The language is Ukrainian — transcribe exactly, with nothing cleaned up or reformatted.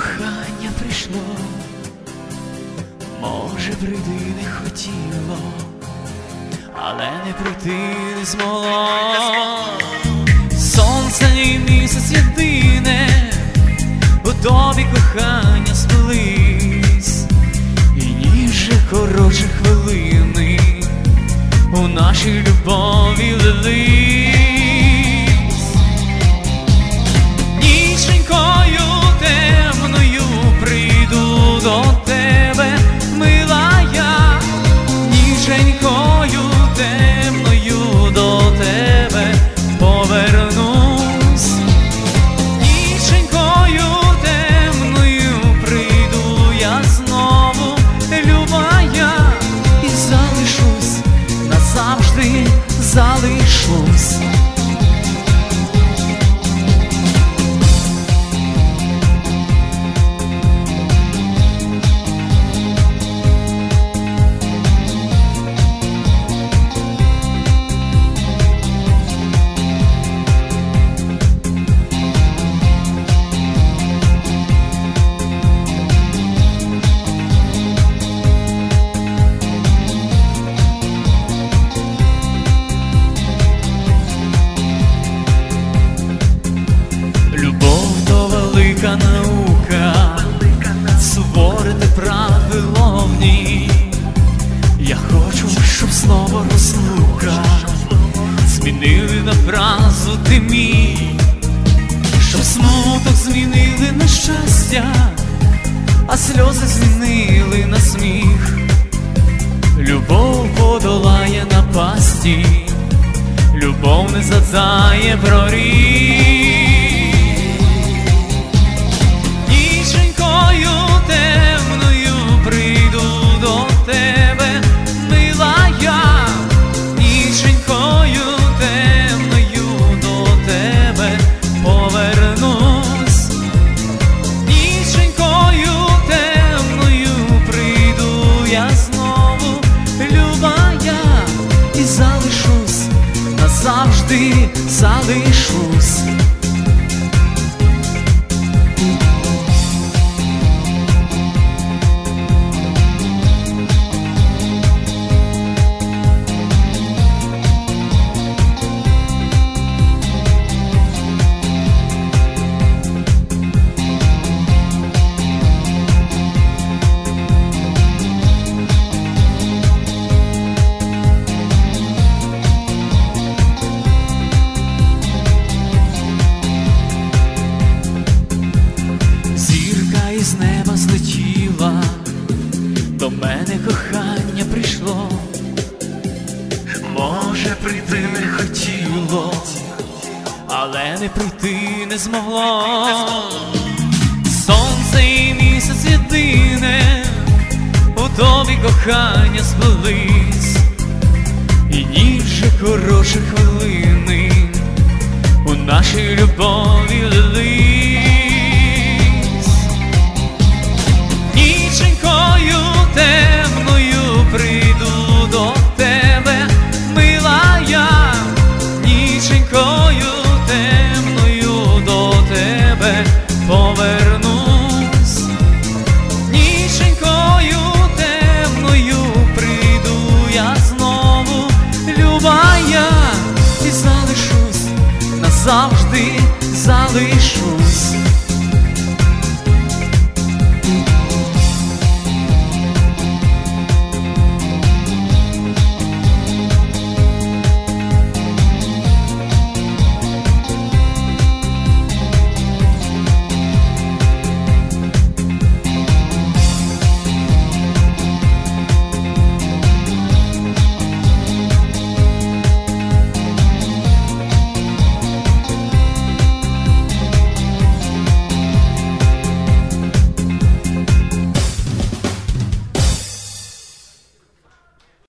кохання прийшло, може прийти не хотіло, але не прийти не змогло. Сонце і місяць єдине, у тобі кохання сплелись, і ніже коротше хвилини у нашій любові лились. Ніченькою темною прийду до тебе, милая, ніченькою темною до тебе повернусь. Ніченькою темною прийду я знову, любая, і залишусь, назавжди залишусь. Наука, суворити правило в ній. Я хочу, щоб слово розлука змінили на фразу ти мій, щоб смуток змінили на щастя, а сльози змінили на сміх. Любов подолає напасті, любов не задає проріг. Ніченькою темною прийду до тебе, милая, ніченькою темною до тебе повернусь. Ніченькою темною прийду я знову, любая, і залишусь, назавжди залишусь. З неба злетіла, до мене кохання прийшло, може прийти не хотіло, але не прийти не змогло. Сонце і місяць єдине, у тобі кохання сплелись, і ніже коротше хвилини у нашій любові лились.